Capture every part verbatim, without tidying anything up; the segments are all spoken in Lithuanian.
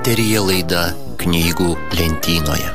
Eteryje laida Knygų lentynoje.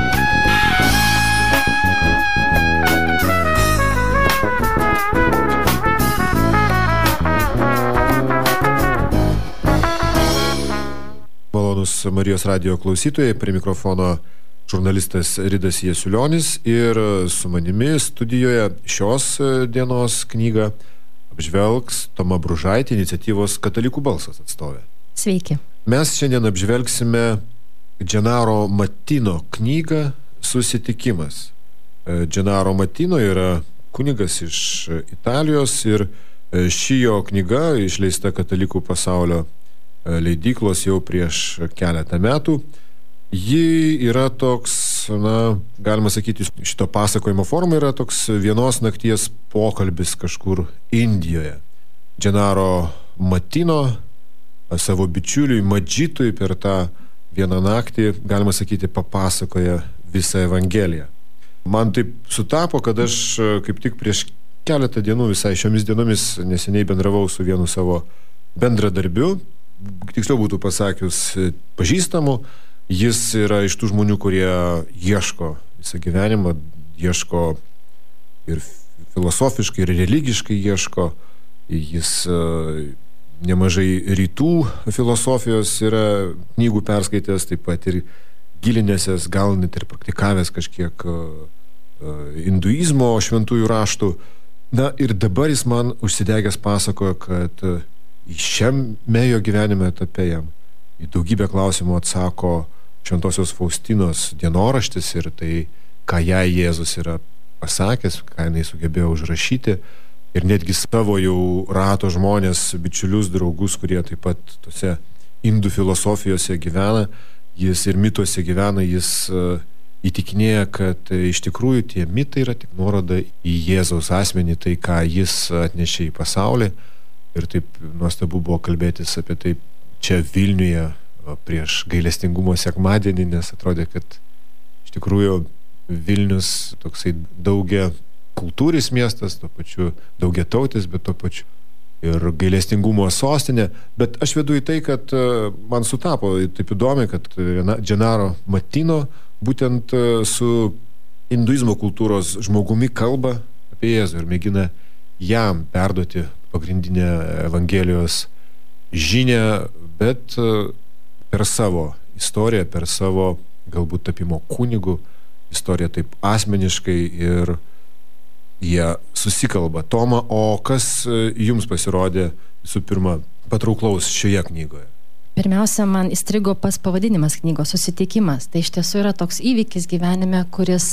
Malonus Marijos radijo klausytojai, prie mikrofono žurnalistas Ridas Jasiulionis ir su manimi studijoje šios dienos knygą apžvelgs Toma Bružaitė, iniciatyvos Katalikų balsas atstovė. Sveiki. Mes šiandien apžvelgsime Gennaro Matino knygą Susitikimas. Gennaro Matino yra kunigas iš Italijos ir ši jo knyga išleista Katalikų pasaulio leidyklos jau prieš keletą metų. Ji yra toks, na, galima sakyti, šito pasakojimo forma yra toks vienos nakties pokalbis kažkur Indijoje. Gennaro Matino savo bičiuliui Madžitui per tą vieną naktį, galima sakyti, papasakoja visą Evangeliją. Man taip sutapo, kad aš kaip tik prieš keletą dienų, visai šiomis dienomis, neseniai bendravau su vienu savo bendradarbiu, tiksliau būtų pasakius pažįstamu. Jis yra iš tų žmonių, kurie ieško visą gyvenimą, ieško ir filosofiškai, ir religiškai ieško. Jis nemažai rytų filosofijos yra knygų perskaitęs, taip pat ir gilinęsis, gal net ir praktikavęs kažkiek hinduizmo šventųjų raštų. Na ir dabar jis man užsidegęs pasakojo, kad šiame jo gyvenime etape jam į daugybę klausimų atsako Šventosios Faustinos dienoraštis ir tai, ką jai Jėzus yra pasakęs, ką jinai sugebėjo užrašyti. Ir netgi savo jau rato žmonės, bičiulius, draugus, kurie taip pat tose indų filosofijose gyvena, jis ir mituose gyvena, jis įtikinėja, kad iš tikrųjų tie mitai yra tik nuoroda į Jėzaus asmenį, tai, ką jis atnešė į pasaulį. Ir taip nuostabu buvo kalbėtis apie tai čia Vilniuje prieš gailestingumo sekmadienį, nes atrodė, kad iš tikrųjų Vilnius toksai daugia kultūris miestas, tuo pačiu daugia tautis, bet tuo pačiu ir gailestingumo sostinė. Bet aš vedu į tai, kad man sutapo taip įdomi, kad Gennaro Matino būtent su hinduizmo kultūros žmogumi kalba apie Jėzų ir mėgina jam perduoti pagrindinę Evangelijos žinią, bet per savo istoriją, per savo galbūt tapimo kunigų istoriją taip asmeniškai ir jie susikalba. Toma, o kas jums pasirodė visų pirma patrauklaus šioje knygoje? Pirmiausia, man įstrigo pas pavadinimas knygos Susitikimas. Tai iš tiesų yra toks įvykis gyvenime, kuris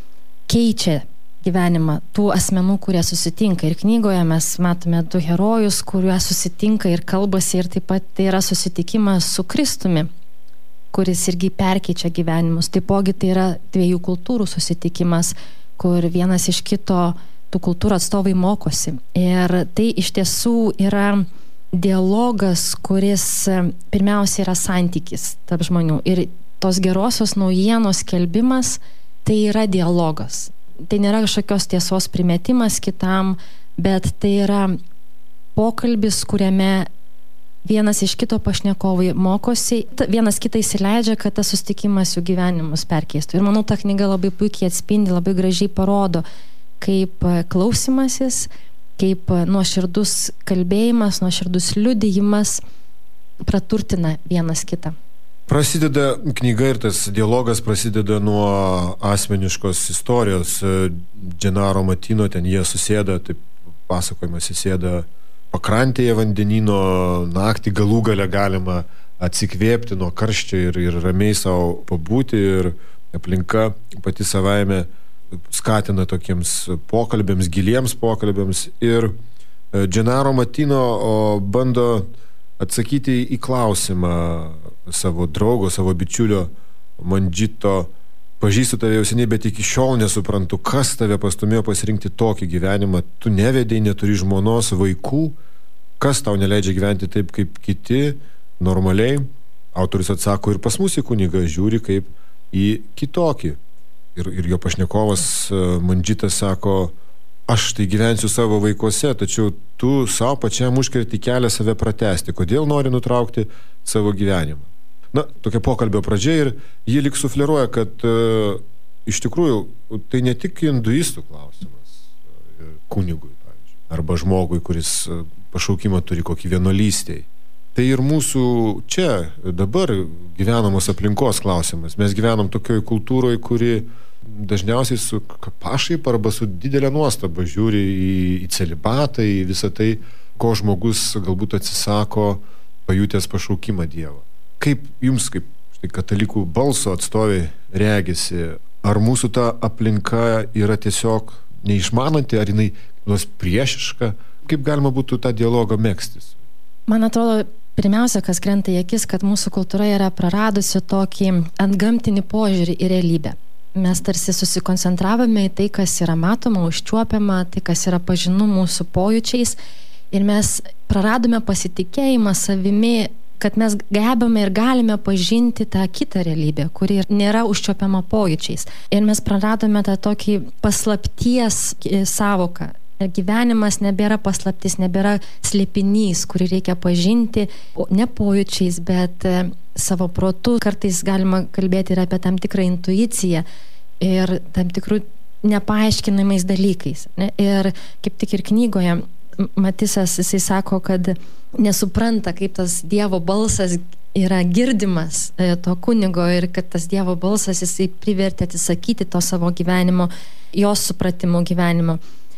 keičia gyvenimą tų asmenų, kurie susitinka. Ir knygoje mes matome du herojus, kurie susitinka ir kalbasi, ir taip pat tai yra susitikimas su Kristumi, kuris irgi perkeičia gyvenimus. Taipogi tai yra dviejų kultūrų susitikimas, kur vienas iš kito tų kultūrų atstovai mokosi. Ir tai iš tiesų yra dialogas, kuris pirmiausia yra santykis tarp žmonių. Ir tos gerosios naujienos skelbimas tai yra dialogas. Tai nėra kažkokios tiesos primetimas kitam, bet tai yra pokalbis, kuriame vienas iš kito pašnekovai mokosi, vienas kitą įsileidžia, kad tas susitikimas jų gyvenimus perkeistų. Ir manau, ta knyga labai puikiai atspindi, labai gražiai parodo, kaip klausimasis, kaip nuoširdus kalbėjimas, nuoširdus liudijimas praturtina vienas kitą. Prasideda knyga ir tas dialogas prasideda nuo asmeniškos istorijos. Gennaro Matino, ten jie susėda, taip pasakojimas, įsėda pakrantėje vandenyno, naktį galų gale galima atsikvėpti nuo karščio ir, ir ramiai savo pabūti, ir aplinka pati savaime skatina tokiems pokalbėms, giliems pokalbėms. Ir Gennaro Matino bando atsakyti į klausimą savo draugo, savo bičiulio Madžito. Pažįstu tave jau seniai, bet iki šiol nesuprantu, kas tave pastumėjo pasirinkti tokį gyvenimą. Tu nevedei, neturi žmonos, vaikų. Kas tau neleidžia gyventi taip, kaip kiti, normaliai? Autorius atsako, ir pas mus į kunigą žiūri kaip į kitokį. Ir, ir jo pašnekovas Madžitas sako, aš tai gyvensiu savo vaikuose, tačiau tu savo pačiam užkerti kelią save pratęsti. Kodėl nori nutraukti savo gyvenimą? na, tokia pokalbio pradžia ir jie lik sufleruoja, kad e, iš tikrųjų tai ne tik hinduistų klausimas e, kunigui, pavyzdžiui, arba žmogui, kuris pašaukimą turi kokį vienuolystėj. Tai ir mūsų čia dabar gyvenamos aplinkos klausimas. Mes gyvenam tokioj kultūroje, kuri dažniausiai su pašaip arba su didelė nuostaba žiūri į, į celibatą, į visą tai, ko žmogus galbūt atsisako pajutęs pašaukimą Dievo. Kaip jums, kaip štai, katalikų balso atstovai regisi, ar mūsų ta aplinka yra tiesiog neišmananti, ar jinai nors priešiška? Kaip galima būtų tą dialogą megztis? Man atrodo, pirmiausia, kas krenta į akis, kad mūsų kultūra yra praradusi tokį antgamtinį požiūrį į realybę. Mes tarsi susikoncentravome į tai, kas yra matoma, užčiuopiama, tai, kas yra pažinu mūsų pojūčiais, ir mes praradome pasitikėjimą savimi, kad mes gebame ir galime pažinti tą kitą realybę, kuri nėra užčiuopiama pojūčiais. Ir mes praradome tą tokį paslapties savoką. Gyvenimas nebėra paslaptis, nebėra slėpinys, kurį reikia pažinti, ne pojūčiais, bet savo protu. Kartais galima kalbėti ir apie tam tikrą intuiciją ir tam tikrų nepaaiškinamais dalykais. Ir kaip tik ir knygoje Matisas, jisai sako, kad nesupranta, kaip tas Dievo balsas yra girdimas to kunigo ir kad tas Dievo balsas jisai privertė atsisakyti to savo gyvenimo, jos supratimo gyvenimo.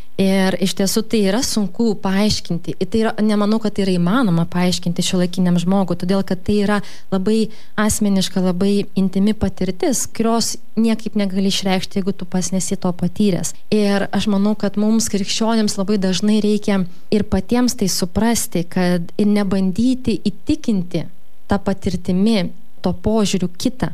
Ir iš tiesų tai yra sunku paaiškinti. Ir tai yra, nemanau, kad tai yra įmanoma paaiškinti šiuolaikiniam žmogui, todėl kad tai yra labai asmeniška, labai intimi patirtis, kurios niekaip negali išreikšti, jeigu tu pas nesi to patyręs. Ir aš manau, kad mums krikščionims labai dažnai reikia ir patiems tai suprasti, kad ir nebandyti įtikinti tą patirtimi, to požiūrių kitą,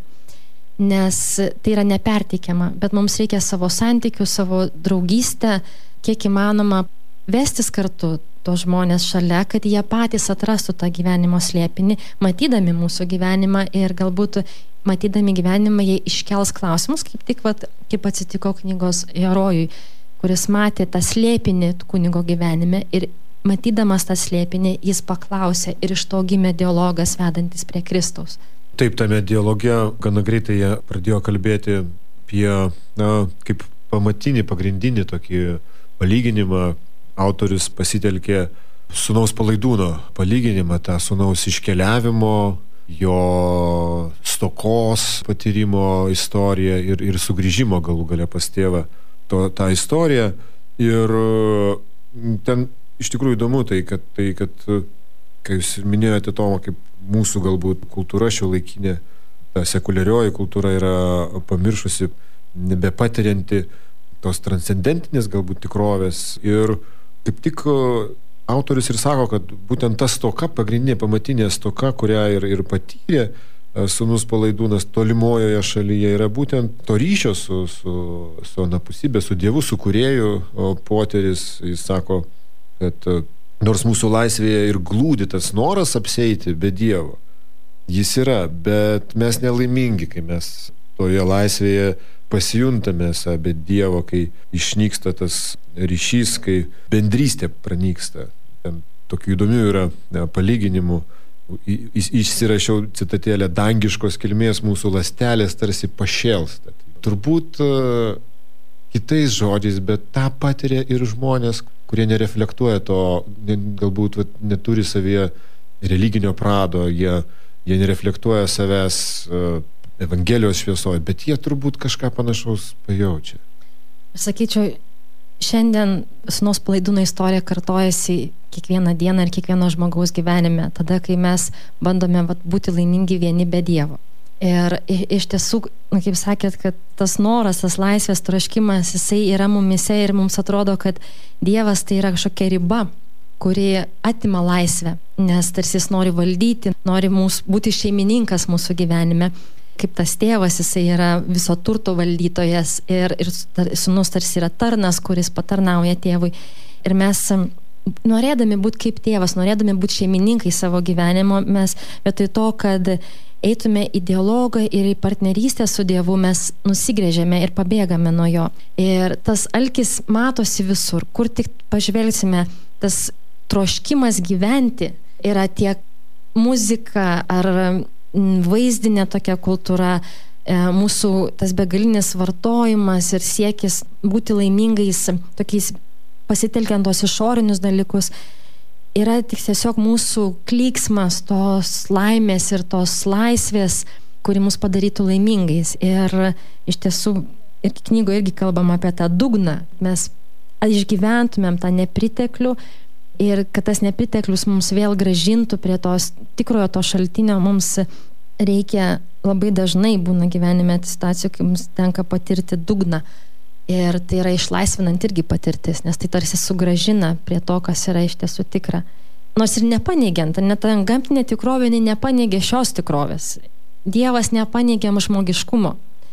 nes tai yra neperteikiama, bet mums reikia savo santykių, savo draugystę, kiek įmanoma vestis kartu tos žmonės šalia, kad jie patys atrastų tą gyvenimo slėpinį, matydami mūsų gyvenimą ir galbūt matydami gyvenimą jie iškels klausimus, kaip tik vat, kaip atsitiko knygos herojui, kuris matė tą slėpinį kunigo gyvenime ir matydamas tą slėpinį jis paklausė ir iš to gimė dialogas vedantis prie Kristaus. Taip, tame dialoge gana greitai jie pradėjo kalbėti apie, na, kaip pamatinį, pagrindinį tokį palyginimą. Autorius pasitelkė sūnaus Palaidūno palyginimą, tą sūnaus iškeliavimo, jo stokos patyrimo istoriją ir, ir sugrįžimo galų gale pas tėvą to, tą istoriją. Ir ten iš tikrųjų įdomu tai, kad, tai, kad kai jūs minėjote, Toma, kaip mūsų galbūt kultūra šiuolaikinė, ta sekuliarioji kultūra yra pamiršusi, nebepatirianti tos transcendentinės galbūt tikrovės. Ir kaip tik autorius ir sako, kad būtent ta stoka, pagrindinė pamatinė stoka, kurią ir, ir patyrė sūnus Palaidūnas tolimojoje šalyje, yra būtent to ryšio su, su, su anapusybė, su Dievu, su kūrėju poteris. Jis sako, kad nors mūsų laisvėje ir glūdi tas noras apseiti be Dievo, jis yra, bet mes nelaimingi, kai mes toje laisvėje pasijuntame be Dievo, kai išnyksta tas ryšys, kai bendrystė pranyksta. Ten tokių įdomių yra ne, palyginimų. Išsirašiau citatėlę, dangiškos kilmės mūsų ląstelės tarsi pašėlsta. Turbūt uh, kitais žodžiais, bet tą patiria ir žmonės, kurie nereflektuoja to, ne, galbūt vat, neturi savyje religinio prado, jie, jie nereflektuoja savęs uh, Evangelijos šviesoje, bet jie turbūt kažką panašaus pajaučia. Aš sakyčiau, šiandien sūnaus Palaidūno istorija kartojasi kiekvieną dieną ir kiekvieno žmogaus gyvenime, tada, kai mes bandome vat, būti laimingi vieni be Dievo. Ir iš tiesų, kaip sakėt, kad tas noras, tas laisvės troškimas, jisai yra mumise ir mums atrodo, kad Dievas tai yra kažkokia riba, kuri atima laisvę, nes tarsi jis nori valdyti, nori mūsų, būti šeimininkas mūsų gyvenime. Kaip tas tėvas, jisai yra viso turto valdytojas ir, ir sūnus tarsi yra tarnas, kuris patarnauja tėvui. Ir mes, norėdami būti kaip tėvas, norėdami būti šeimininkai savo gyvenimo, mes vietoj to, kad eitume į dialogą ir į partnerystę su Dievu, mes nusigrėžėme ir pabėgame nuo jo. Ir tas alkis matosi visur, kur tik pažvelgsime, tas troškimas gyventi yra tiek muzika ar vaizdinė tokia kultūra, mūsų tas begalinis vartojimas ir siekis būti laimingais, tokiais pasitelkiant tos išorinius dalykus, yra tik tiesiog mūsų klyksmas tos laimės ir tos laisvės, kuri mus padarytų laimingais. Ir iš tiesų, ir knygoje irgi kalbam apie tą dugną. Mes išgyventumėm tą nepriteklių ir kad tas nepriteklius mums vėl gražintų prie tos tikrojo to šaltinio, mums reikia labai dažnai būna gyvenime situacijų, kai mums tenka patirti dugną. Ir tai yra išlaisvinant irgi patirtis, nes tai tarsi sugražina prie to, kas yra iš tiesų tikra. Nors ir nepaneigiant, net ta gamtinė tikrovė nepaneigia šios tikrovės. Dievas nepaneigia žmogiškumo,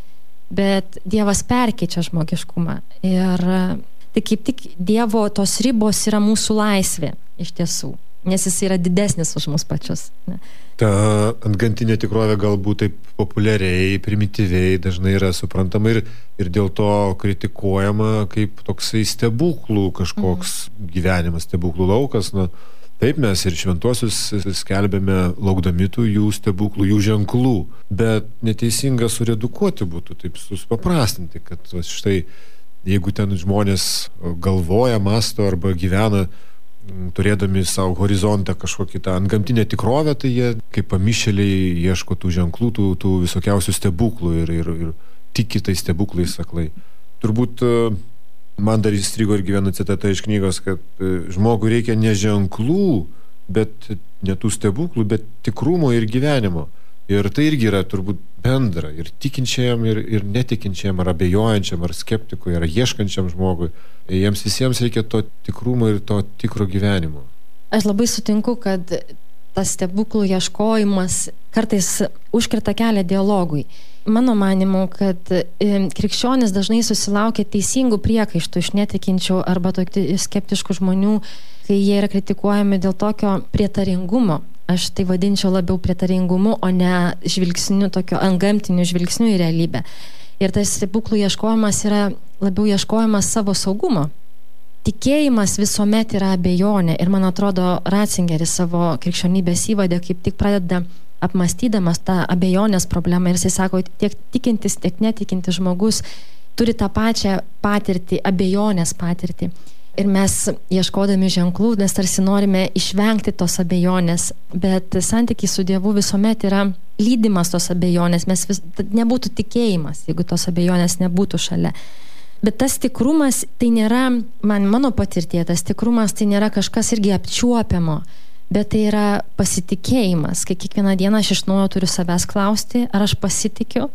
bet Dievas perkeičia žmogiškumą. Ir tai kaip tik Dievo tos ribos yra mūsų laisvė iš tiesų, nes jis yra didesnis už mus pačius. Ne? Ta antgamtinė tikrovė galbūt taip populiariai, primityviai dažnai yra suprantama ir, ir dėl to kritikuojama kaip toksai stebuklų kažkoks mhm. gyvenimas, stebuklų laukas. Na, taip mes ir šventuosius skelbėme laukdami tų jų stebuklų, jų ženklų, bet neteisinga suredukuoti būtų, taip supaprastinti, kad štai jeigu ten žmonės galvoja, masto arba gyvena turėdami savo horizontą kažkokį tą antgamtinę tikrovę, tai jie kaip pamišėliai ieško tų ženklų, tų, tų visokiausių stebuklų ir, ir, ir tiki tai stebuklais aklai. Turbūt man dar įstrigo ir viena citata iš knygos, kad žmogui reikia ne ženklų, bet ne tų stebuklų, bet tikrumo ir gyvenimo. Ir tai irgi yra turbūt bendra ir tikinčiam, ir, ir netikinčiam, ar abejojančiam, ar skeptikui, ar ieškančiam žmogui. Jiems visiems reikia to tikrumo ir to tikro gyvenimo. Aš labai sutinku, kad tas stebuklų ieškojimas kartais užkirta kelią dialogui. Mano manimu, kad krikščionis dažnai susilaukia teisingų priekaištų iš netikinčių arba skeptiškų žmonių, kai jie yra kritikuojami dėl tokio prietaringumo. Aš tai vadinčiau labiau prietaringumu, o ne žvilgsniu, tokio antgamtiniu žvilgsniu į realybę. Ir tas stebuklų ieškojimas yra labiau ieškojimas savo saugumo. Tikėjimas visuomet yra abejonė. Ir man atrodo, Ratzingeris savo krikščionybės įvade kaip tik pradeda apmąstydamas tą abejonės problemą. Ir jisai sako, tiek tikintis, tiek netikintis žmogus turi tą pačią patirtį, abejonės patirtį. Ir mes ieškodami ženklų, nes tarsi norime išvengti tos abejonės, bet santykiai su Dievu visuomet yra lydimas tos abejonės, mes vis, nebūtų tikėjimas, jeigu tos abejonės nebūtų šalia. Bet tas tikrumas, tai nėra, man mano patirtie, tas tikrumas tai nėra kažkas irgi apčiuopiamo, bet tai yra pasitikėjimas, kai kiekvieną dieną aš iš naujo turiu savęs klausti, ar aš pasitikiu,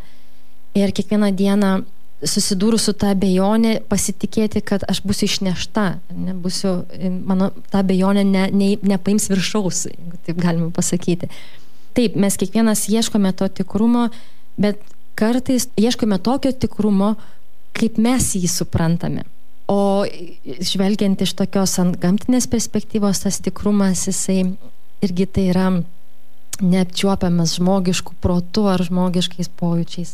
ir kiekvieną dieną susidūrus su ta abejonė, pasitikėti, kad aš būsiu išnešta, nebūsiu, mano ta abejonė ne, ne, nepaims viršaus, jeigu taip galime pasakyti. Taip, mes kiekvienas ieškome to tikrumo, bet kartais ieškome tokio tikrumo, kaip mes jį suprantame. O žvelgiant iš tokios antgamtinės perspektyvos, tas tikrumas, jisai irgi tai yra neapčiuopiamas žmogiškų protų ar žmogiškais pojūčiais.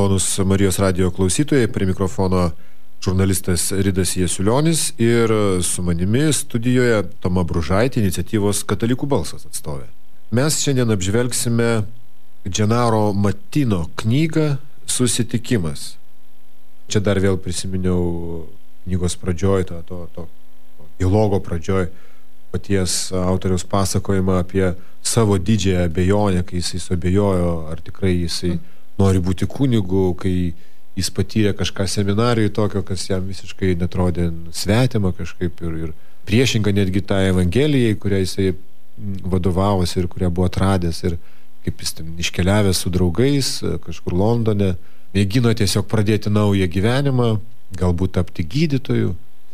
malonus Marijos radijo klausytojai, prie mikrofono žurnalistas Ridas Jasiulionis ir su manimi studijoje Toma Bružaitė, iniciatyvos Katalikų balsas atstovė. Mes šiandien apžvelgsime Gennaro Mattino knygą Susitikimas. Čia dar vėl prisiminiau knygos pradžioj, to, to, to dialogo pradžioj, paties autoriaus pasakojimą apie savo didžiąją abejonę, kai jisai suabejojo, ar tikrai jisai mm. nori būti kunigu, kai jis patyrė kažką seminarijai tokio, kas jam visiškai netrodė svetima kažkaip ir, ir priešinga netgi tą evangelijai, kurią jisai vadovavosi ir kurią buvo atradęs ir kaip jis ten iškeliavęs su draugais kažkur Londone, mėgino tiesiog pradėti naują gyvenimą, galbūt tapti gydytoju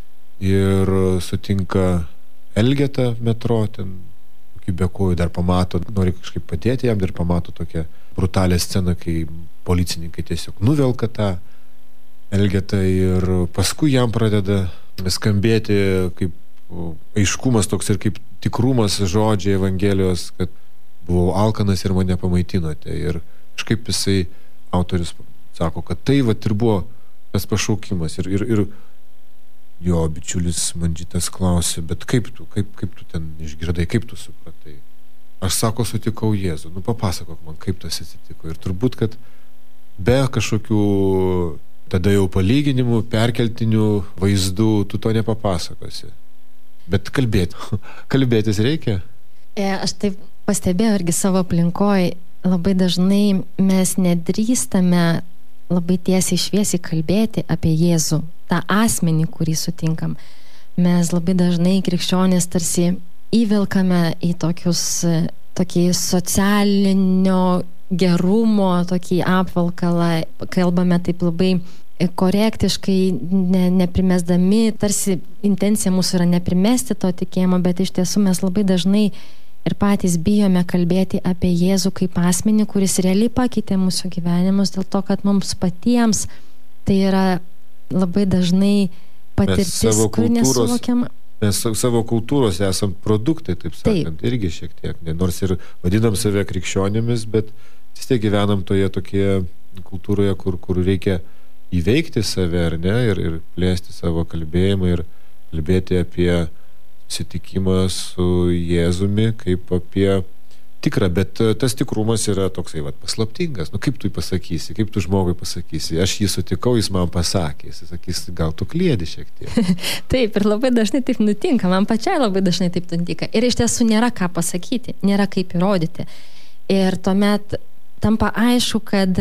ir sutinka Elgetą metro, ten be kojų dar pamato, nori kažkaip padėti jam, dar pamato tokią brutalią sceną, kai policininkai tiesiog nuvelka tą Elgetą ir paskui jam pradeda skambėti kaip aiškumas toks ir kaip tikrumas žodžiai Evangelijos, kad buvau alkanas ir mane pamaitinote. Ir kažkaip jisai, autorius sako, kad tai vat ir buvo tas pašaukimas. Ir, ir, ir jo bičiulis Mandžitas klausė, bet kaip tu, kaip, kaip tu ten išgirdai, kaip tu supratai? Aš sako, sutikau Jėzų. Nu, papasakok man, kaip tas atsitiko. Ir turbūt, kad be kažkokių tada jau palyginimų, perkeltinių vaizdų, tu to nepapasakosi. Bet kalbėti, kalbėtis reikia. E, aš taip pastebėjau irgi savo aplinkoj, labai dažnai mes nedrįstame labai tiesiai šviesiai kalbėti apie Jėzų, tą asmenį, kurį sutinkam. Mes labai dažnai krikščionys tarsi įvilkame į tokius, tokį socialinio gerumo, tokį apvalkalą, kalbame taip labai korektiškai, ne, neprimesdami, tarsi intencija mūsų yra neprimesti to tikėjimo, bet iš tiesų mes labai dažnai ir patys bijome kalbėti apie Jėzų kaip asmenį, kuris realiai pakeitė mūsų gyvenimus, dėl to, kad mums patiems tai yra labai dažnai patirtis, kur nesuvokiama. Mes savo kultūros esam produktai, taip sakant, taip. Irgi šiek tiek, ne, nors ir vadinam save krikščionimis, bet vis tiek gyvenam toje tokie kultūroje, kur, kur reikia įveikti save, ar ne, ir, ir plėsti savo kalbėjimą ir kalbėti apie susitikimą su Jėzumi kaip apie tikrą, bet tas tikrumas yra toksai vat, paslaptingas. Nu kaip tu jį pasakysi, kaip tu žmogui pasakysi, aš jį sutikau, jis man pasakė, jis sakys, gal tu kliedi šiek tiek. Taip, ir labai dažnai taip nutinka, man pačiai labai dažnai taip nutinka. Ir iš tiesų nėra ką pasakyti, nėra kaip įrodyti. Ir tuomet tampa aišku, kad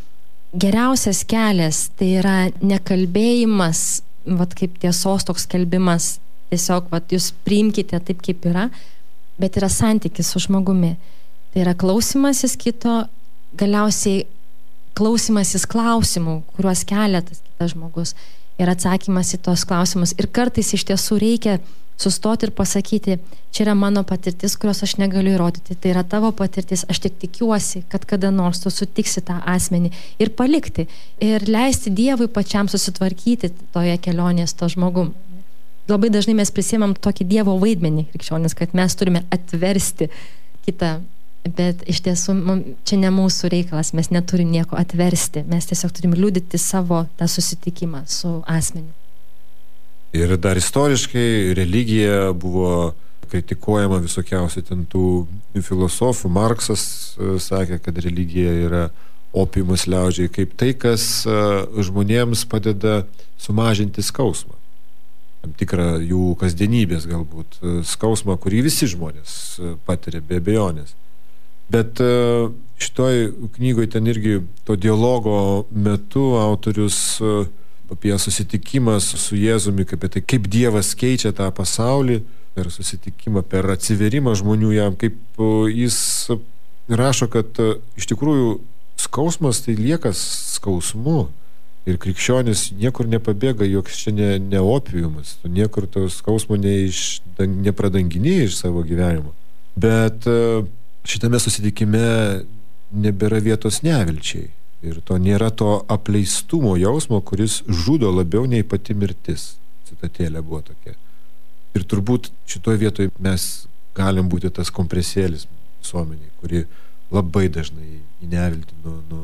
geriausias kelias tai yra nekalbėjimas, vat kaip tiesos toks kalbimas, tiesiog, vat, jūs priimkite taip, kaip yra, bet yra santykis su žmogumi. Tai yra klausimasis kito, galiausiai klausimasis klausimų, kuriuos kelia tas kitas žmogus ir atsakymas į tos klausimus. Ir kartais iš tiesų reikia sustoti ir pasakyti, čia yra mano patirtis, kurios aš negaliu įrodyti, tai yra tavo patirtis, aš tik tikiuosi, kad kada nors tu sutiksi tą asmenį ir palikti ir leisti Dievui pačiam susitvarkyti toje kelionėje su to žmogum. Labai dažnai mes prisiimam tokį Dievo vaidmenį krikščionis, kad mes turime atversti kitą, bet iš tiesų čia ne mūsų reikalas, mes neturim nieko atversti, mes tiesiog turim liudyti savo tą susitikimą su asmeniu. Ir dar istoriškai religija buvo kritikuojama visokiausiai ten tų filosofų. Marksas sakė, kad religija yra opiumas liaudžiai, kaip tai, kas žmonėms padeda sumažinti skausmą. Tam tikrą jų kasdienybės galbūt skausmą, kurį visi žmonės patiria be abejonės. Bet šitoj knygoj ten irgi to dialogo metu autorius apie susitikimą su Jėzumi, apie tai, kaip Dievas keičia tą pasaulį, per susitikimą, per atsiverimą žmonių jam, kaip jis rašo, kad iš tikrųjų skausmas tai lieka skausmu. Ir krikščionis niekur nepabėga, joks čia ne, ne opiumas, tu niekur to skausmo neiš, nepradangini iš savo gyvenimo. Bet šitame susitikime nebėra vietos nevilčiai. Ir to nėra to apleistumo jausmo, kuris žudo labiau nei pati mirtis. Citatėlė buvo tokia. Ir turbūt šitoje vietoje mes galim būti tas kompresėlis visuomeniai, kuri labai dažnai į neviltį nu, nu,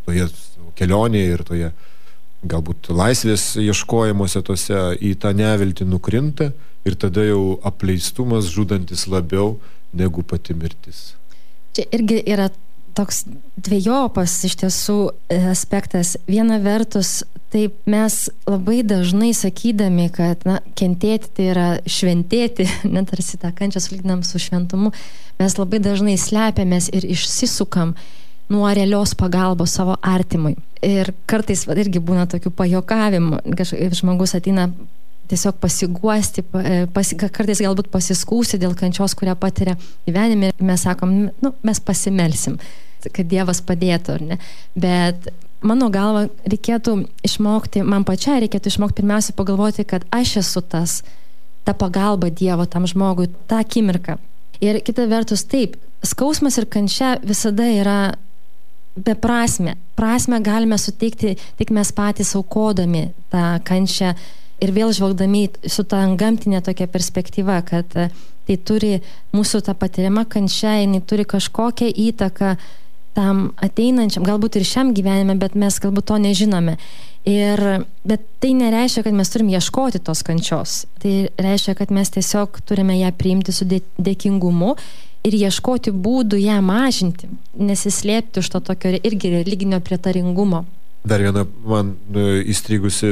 toje kelionėje ir toje galbūt laisvės ieškojimuose tose į tą neviltį nukrinta ir tada jau apleistumas žudantis labiau negu pati mirtis. Čia irgi yra toks dviejopas iš tiesų aspektas. Viena vertus, taip mes labai dažnai sakydami, kad na, kentėti tai yra šventėti, net tarsi tą kančią sulyginam su šventumu, mes labai dažnai slepiamės ir išsisukam nuo realios pagalbos savo artimui. Ir kartais va, irgi būna tokių pajokavimų, žmogus ateina tiesiog pasiguosti, pasi, kartais galbūt pasiskūsti dėl kančios, kurią patiria gyvenime ir mes sakom, nu, mes pasimelsim, kad Dievas padėtų, ar ne? Bet mano galva reikėtų išmokti, man pačiai reikėtų išmokti pirmiausia pagalvoti, kad aš esu tas, ta pagalba Dievo tam žmogui, tą akimirką. Ir kita vertus, taip, skausmas ir kančia visada yra beprasmė. Prasmę galime suteikti tik mes patys aukodami tą kančią ir vėl žvelgdami su tą gamtinė tokia perspektyva, kad tai turi mūsų ta patiriama kančia, jinai turi kažkokią įtaką tam ateinančiam, galbūt ir šiam gyvenime, bet mes galbūt to nežinome. Ir, bet tai nereiškia, kad mes turim ieškoti tos kančios. Tai reiškia, kad mes tiesiog turime ją priimti su dėkingumu ir ieškoti būdų ją mažinti, nesislėpti už to tokio irgi religinio prietaringumo. Dar viena man įstrigusi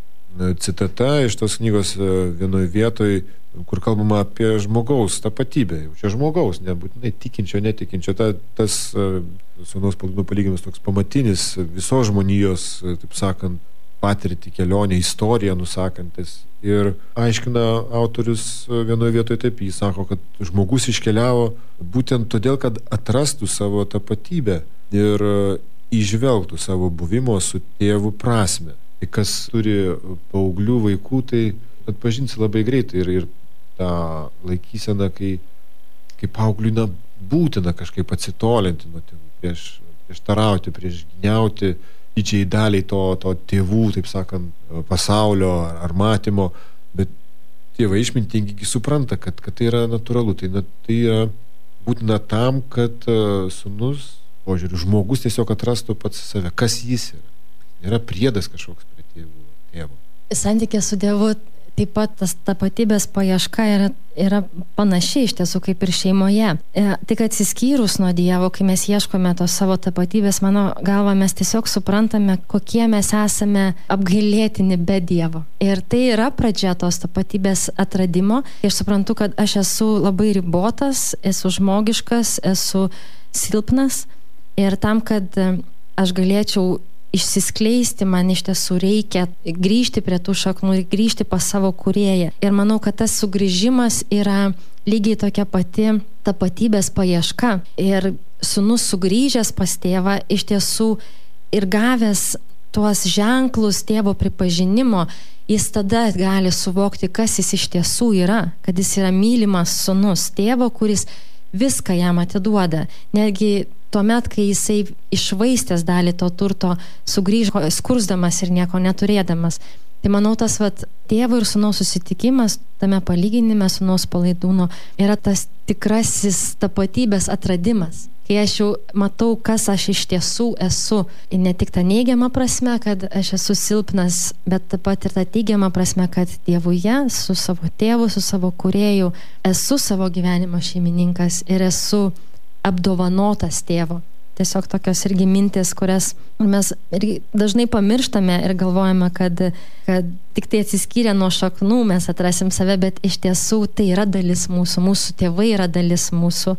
citata iš tos knygos vienoje vietoje, kur kalbama apie žmogaus tapatybę. Čia žmogaus, nebūtinai tikinčio, netikinčio. Ta, tas sūnaus Palaidūno palyginimas toks pamatinis visos žmonijos, taip sakant, patirtį, kelionę, istoriją nusakantis. Ir aiškina autorius vienoje vietoje taip, jis sako, kad žmogus iškeliavo būtent todėl, kad atrastų savo tapatybę ir įžvelgtų savo buvimo su tėvu prasmę. Tai kas turi paauglių vaikų, tai atpažinsi labai greitai ir, ir tą laikyseną, kai, kai paaugliui na, būtina kažkaip atsitolinti nuo tėvų, prieš, prieš tarauti, prieš gniauti didžiai daliai to, to tėvų, taip sakant, pasaulio ar, ar matymo, bet tėvai išmintingi supranta, kad, kad tai yra natūralu, tai, na, tai yra būtina tam, kad uh, sūnus, požiūriu, žmogus tiesiog atrastų pats save, kas jis yra. Yra priedas kažkoks prie tėvų, tėvo. Santykė su Dievu taip pat tas tapatybės paieška yra, yra panašiai iš tiesų kaip ir šeimoje. E, tik atsiskyrus nuo Dievo, kai mes ieškome tos savo tapatybės, mano galva mes tiesiog suprantame, kokie mes esame apgailėtini be Dievo. Ir tai yra pradžia tos tapatybės atradimo. Aš suprantu, kad aš esu labai ribotas, esu žmogiškas, esu silpnas ir tam, kad aš galėčiau išsiskleisti, man iš tiesų reikia grįžti prie tų šaknų ir grįžti pas savo kūrėją. Ir manau, kad tas sugrįžimas yra lygiai tokia pati tapatybės paieška. Ir sūnus sugrįžęs pas tėvą iš tiesų ir gavęs tuos ženklus tėvo pripažinimo, jis tada gali suvokti, kas jis iš tiesų yra, kad jis yra mylimas sūnus tėvo, kuris viską jam atiduoda. Netgi tuomet, kai jisai išvaistęs dalį to turto, sugrįžo skursdamas ir nieko neturėdamas. Tai manau, tas vat, tėvo ir sūnaus susitikimas tame palyginime sūnaus Palaidūno yra tas tikrasis tapatybės atradimas. Kai aš jau matau, kas aš iš tiesų esu. Ir ne tik ta neigiama prasme, kad aš esu silpnas, bet taip pat ir ta teigiama prasme, kad Dievuje, su savo tėvu, su savo kūrėju, esu savo gyvenimo šeimininkas ir esu apdovanotas tėvo. Tiesiog tokios irgi mintis, kurias mes irgi dažnai pamirštame ir galvojame, kad, kad tik tai atsiskyrę nuo šaknų mes atrasim save, bet iš tiesų tai yra dalis mūsų, mūsų tėvai yra dalis mūsų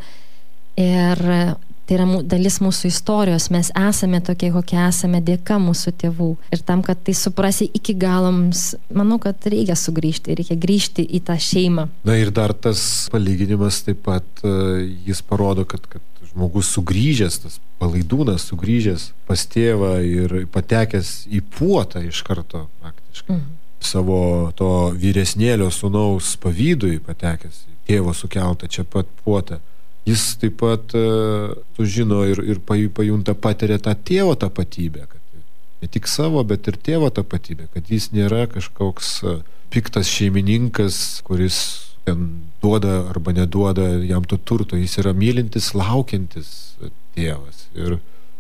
ir tai yra dalis mūsų istorijos. Mes esame tokie, kokie esame dėka mūsų tėvų. Ir tam, kad tai suprasi iki galams, manau, kad reikia sugrįžti, reikia grįžti į tą šeimą. Na ir dar tas palyginimas taip pat, jis parodo, kad, kad žmogus sugrįžęs, tas Palaidūnas sugrįžęs pas tėvą ir patekęs į puotą iš karto praktiškai. Mhm. Savo to vyresnėlio sūnaus pavydui patekęs į tėvo sukeltą čia pat puotą. Jis taip pat uh, sužino ir, ir pajunta, patiria tą tėvo tapatybę, kad ne tik savo, bet ir tėvo tapatybę, kad jis nėra kažkoks uh, piktas šeimininkas, kuris ten duoda arba neduoda jam to turto, jis yra mylintis, laukiantis tėvas. Ir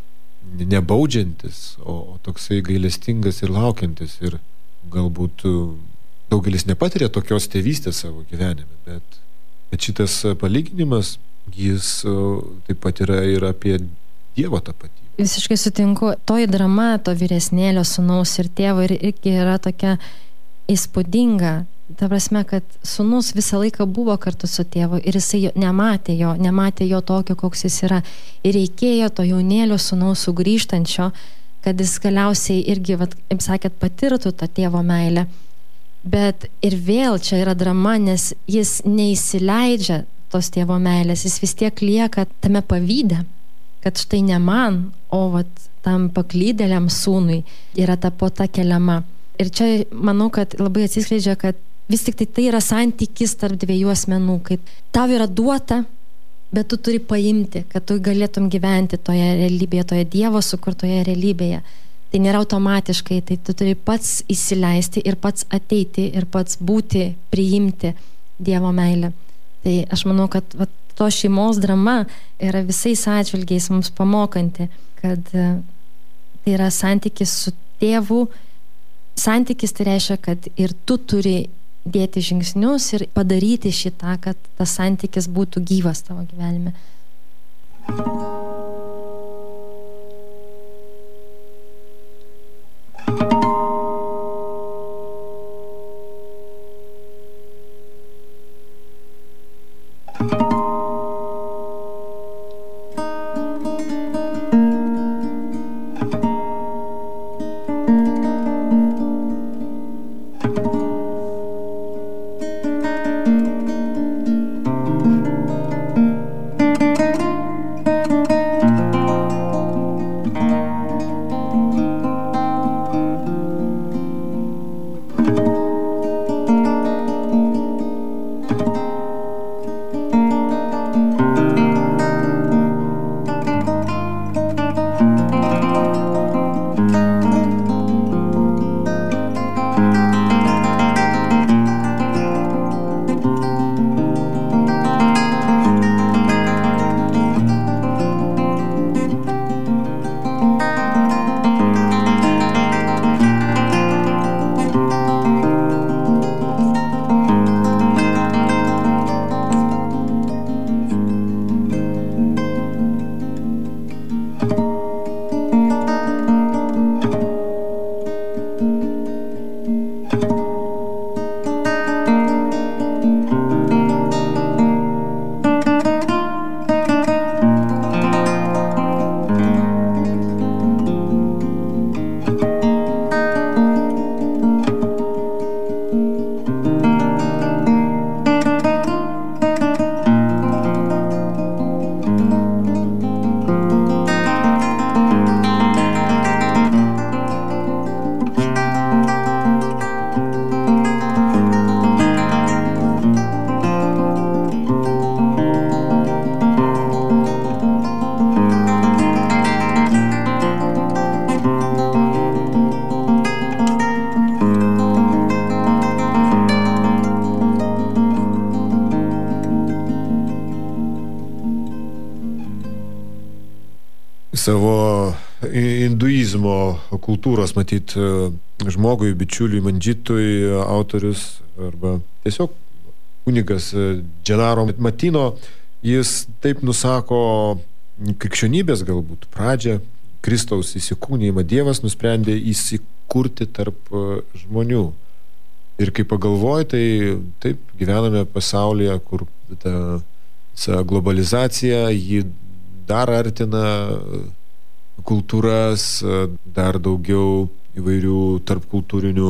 nebaudžiantis, o, o toksai gailestingas ir laukiantis. Ir galbūt daugelis nepatiria tokios tėvystės savo gyvenime, bet, bet šitas palyginimas, jis taip pat yra ir apie Dievo tapatybę. Visiškai sutinku, toji drama to vyresnėlio sūnaus ir tėvo ir irgi yra tokia įspūdinga. Ta prasme, kad sūnus visą laiką buvo kartu su tėvu ir jisai nematė jo, nematė jo tokio, koks jis yra. Ir reikėjo to jaunėlio sūnaus sugrįžtančio, kad jis galiausiai irgi, vat, kaip sakėt, patirtų tą tėvo meilę. Bet ir vėl čia yra drama, nes jis neįsileidžia tos tėvo meilės, jis vis tiek lieka tame pavyde, kad štai ne man, o vat, tam paklydėliam sūnui yra ta puota keliama. Ir čia manau, kad labai atsiskleidžia, kad vis tik tai tai yra santykis tarp dviejų asmenų, kai tau yra duota, bet tu turi paimti, kad tu galėtum gyventi toje realybėje, toje Dievo sukurtoje realybėje. Tai nėra automatiškai, tai tu turi pats įsileisti ir pats ateiti ir pats būti, priimti Dievo meilę. Tai aš manau, kad vat, to šeimos drama yra visais atžvilgiais mums pamokanti, kad tai yra santykis su tėvu. Santykis tai reiškia, kad ir tu turi dėti žingsnius ir padaryti šitą, kad tas santykis būtų gyvas tavo gyvenime. Savo hinduizmo kultūros, matyt, žmogui, bičiuliui, mandžitui, autorius arba tiesiog kunigas Dženaro Matino, jis taip nusako krikščionybės galbūt pradžią, Kristaus įsikūnijimą. Dievas nusprendė įsikurti tarp žmonių. Ir kai pagalvoji, tai taip gyvename pasaulyje, kur ta globalizacija jį dar artina kultūras, dar daugiau įvairių tarpkultūrinių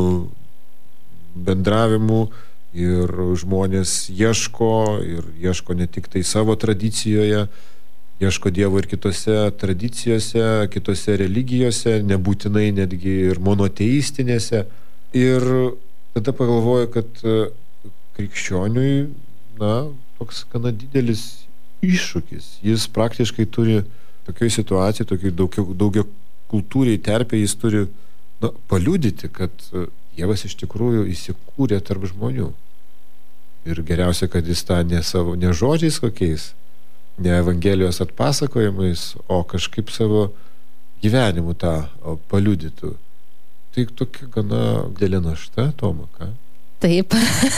bendravimų ir žmonės ieško ir ieško ne tik tai savo tradicijoje, ieško Dievo ir kitose tradicijose, kitose religijose, nebūtinai netgi ir monoteistinėse. Ir tada pagalvoju, kad krikščioniui, na, toks gana didelis iššūkis. Jis praktiškai turi tokioj situacijai, tokioj daugia, daugia kultūriai terpė, jis turi na, paliudyti, kad Dievas iš tikrųjų įsikūrė tarp žmonių. Ir geriausia, kad jis tą ne, savo, ne žodžiais kokiais, ne Evangelijos atpasakojimais, o kažkaip savo gyvenimu tą paliudytų. Tai tokia gana didelė našta, Toma, ką? Taip.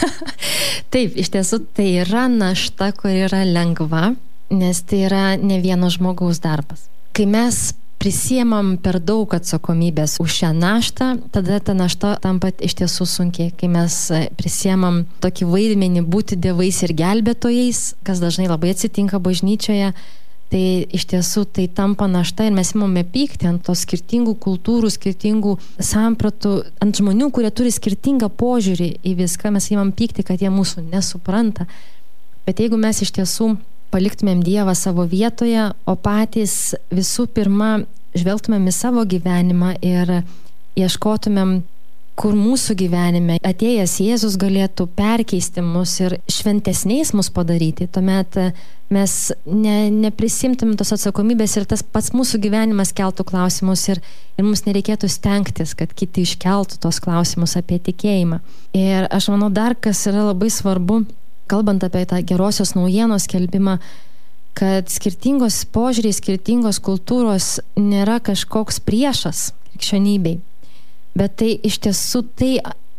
Taip, iš tiesų tai yra našta, kur yra lengva, nes tai yra ne vieno žmogaus darbas. Kai mes prisiemam per daug atsakomybės už šią naštą, tada ta našta tampa iš tiesų sunkiai. Kai mes prisiemam tokį vaidmenį būti dievais ir gelbėtojais, kas dažnai labai atsitinka bažnyčioje, tai iš tiesų tai tampa našta ir mes imame pykti ant tos skirtingų kultūrų, skirtingų sampratų, ant žmonių, kurie turi skirtingą požiūrį į viską, mes imam pykti, kad jie mūsų nesupranta. Bet jeigu mes iš tiesų paliktumėm Dievą savo vietoje, o patys visų pirma žvelgtumėm į savo gyvenimą ir ieškotumėm, kur mūsų gyvenime atėjęs Jėzus galėtų perkeisti mus ir šventesniais mus padaryti, tuomet mes ne, neprisimtum tos atsakomybės ir tas pats mūsų gyvenimas keltų klausimus ir, ir mums nereikėtų stengtis, kad kiti iškeltų tos klausimus apie tikėjimą. Ir aš manau, dar kas yra labai svarbu, kalbant apie tą gerosios naujienos skelbimą, kad skirtingos požiūriai, skirtingos kultūros nėra kažkoks priešas krikščionybei, bet tai iš tiesų tai,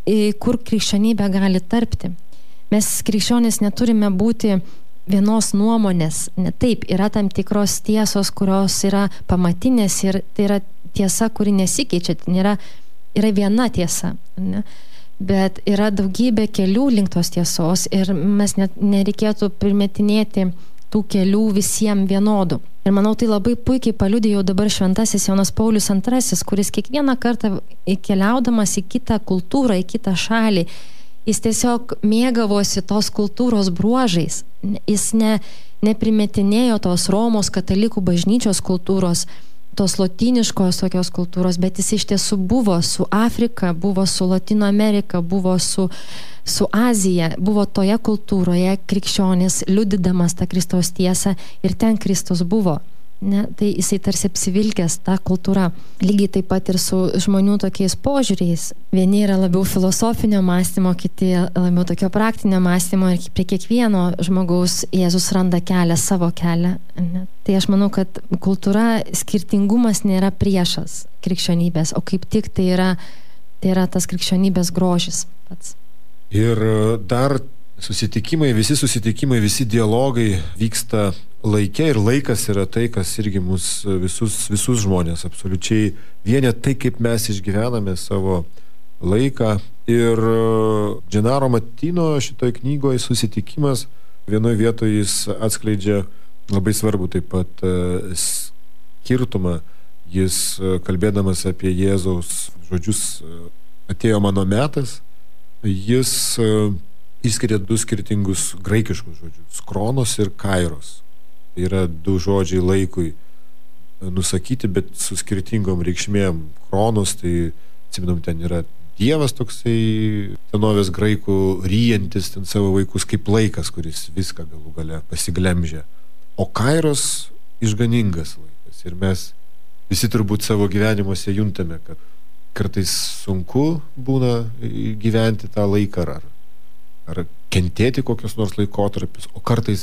kur krikščionybė gali tarpti. Mes krikščionys neturime būti vienos nuomonės. Ne, taip, yra tam tikros tiesos, kurios yra pamatinės ir tai yra tiesa, kuri nesikeičia. Nėra, yra viena tiesa. Ne? Bet yra daugybė kelių link tos tiesos ir mes net nereikėtų primetinėti tų kelių visiems vienodų. Ir manau, tai labai puikiai paliudė jau dabar šventasis Jonas Paulius antrasis, kuris kiekvieną kartą keliaudamas į kitą kultūrą, į kitą šalį, jis tiesiog mėgavosi tos kultūros bruožais. Jis ne, neprimetinėjo tos Romos katalikų bažnyčios kultūros, tos lotyniškos tokios kultūros, bet jis iš tiesų buvo su Afrika, buvo su Latino Amerika, buvo su, su Azija, buvo toje kultūroje krikščionis, liudydamas tą Kristaus tiesą ir ten Kristus buvo. Ne, tai jisai tarsi apsivilkęs tą kultūrą. Lygiai taip pat ir su žmonių tokiais požiūriais. Vieni yra labiau filosofinio mąstymo, kiti labiau tokio praktinio mąstymo ir prie kiekvieno žmogaus Jėzus randa kelią, savo kelią. Ne. Tai aš manau, kad kultūra, skirtingumas nėra priešas krikščionybės, o kaip tik tai yra, tai yra tas krikščionybės grožis pats. Ir dar susitikimai, visi susitikimai, visi dialogai vyksta laike ir laikas yra tai, kas irgi mus visus, visus žmonės absoliučiai vienė, tai kaip mes išgyvename savo laiką. Ir Gennaro Matino šitoj knygoje susitikimas, vienoje vietoje jis atskleidžia labai svarbu taip pat skirtumą. Jis kalbėdamas apie Jėzaus žodžius atėjo mano metas, jis išskiria du skirtingus graikiškus žodžius, kronos ir kairos. Tai yra du žodžiai laikui nusakyti, bet su skirtingom reikšmėm. Kronos, tai, atsiminam, ten yra dievas toksai, senovės graikų ryjantis ten savo vaikus kaip laikas, kuris viską galų gale pasiglemžia. O kairos išganingas laikas. Ir mes visi turbūt savo gyvenimuose juntame, kad kartais sunku būna gyventi tą laiką ar ar kentėti kokios nors laikotarpius, o kartais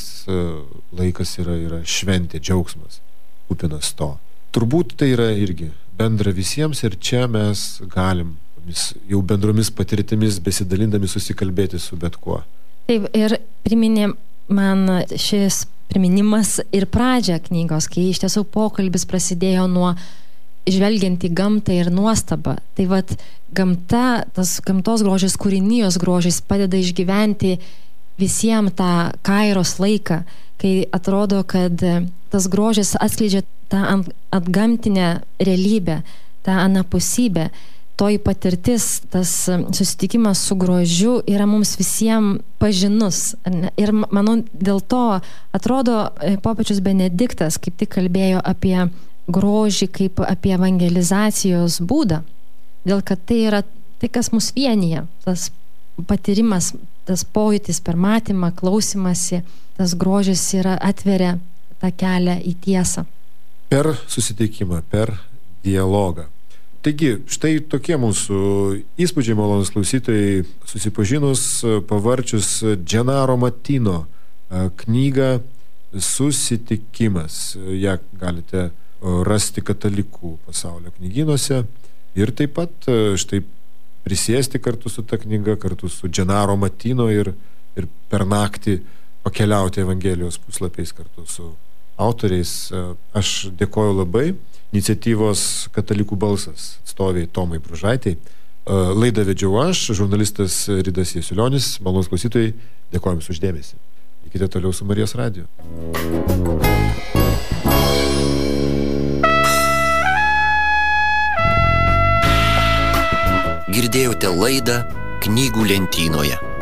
laikas yra, yra šventė, džiaugsmas, kupinas to. Turbūt tai yra irgi bendra visiems ir čia mes galim jau bendromis patirtimis besidalindami susikalbėti su bet kuo. Taip, ir priminė man šis priminimas ir pradžią knygos, kai iš tiesų pokalbis prasidėjo nuo žvelgiant į gamtą ir nuostabą. Tai vat gamta, tas gamtos grožis, kūrinijos grožis padeda išgyventi visiems tą kairos laiką, kai atrodo, kad tas grožis atskleidžia tą atgamtinę realybę, tą anapusybę. Toji patirtis, tas susitikimas su grožiu yra mums visiems pažinus. Ir manau, dėl to atrodo popiežius Benediktas kaip tik kalbėjo apie grožį kaip apie evangelizacijos būdą. Dėl kad tai yra tai, kas mus vienyje. Tas patyrimas, tas pojūtis per matymą, klausimąsi, tas grožis yra atveria tą kelią į tiesą. Per susitikimą, per dialogą. Taigi, štai tokie mūsų įspūdžiai, malonūs klausytojai, susipažinus, pavarčius Gennaro Matino knygą Susitikimas. Ja galite rasti katalikų pasaulio knygynuose ir taip pat štai prisėsti kartu su ta knyga, kartu su Dženaro Matino ir, ir per naktį pakeliauti Evangelijos puslapiais kartu su autoriais. Aš dėkoju labai iniciatyvos Katalikų balsas atstoviai Tomai Bružaitei. Laidą vedžiau aš, žurnalistas Ridas Jasiulionis. Malonūs klausytojai, dėkoju jums už dėmesį. Likite toliau su Marijos radiju. Girdėjote laidą Knygų lentynoje.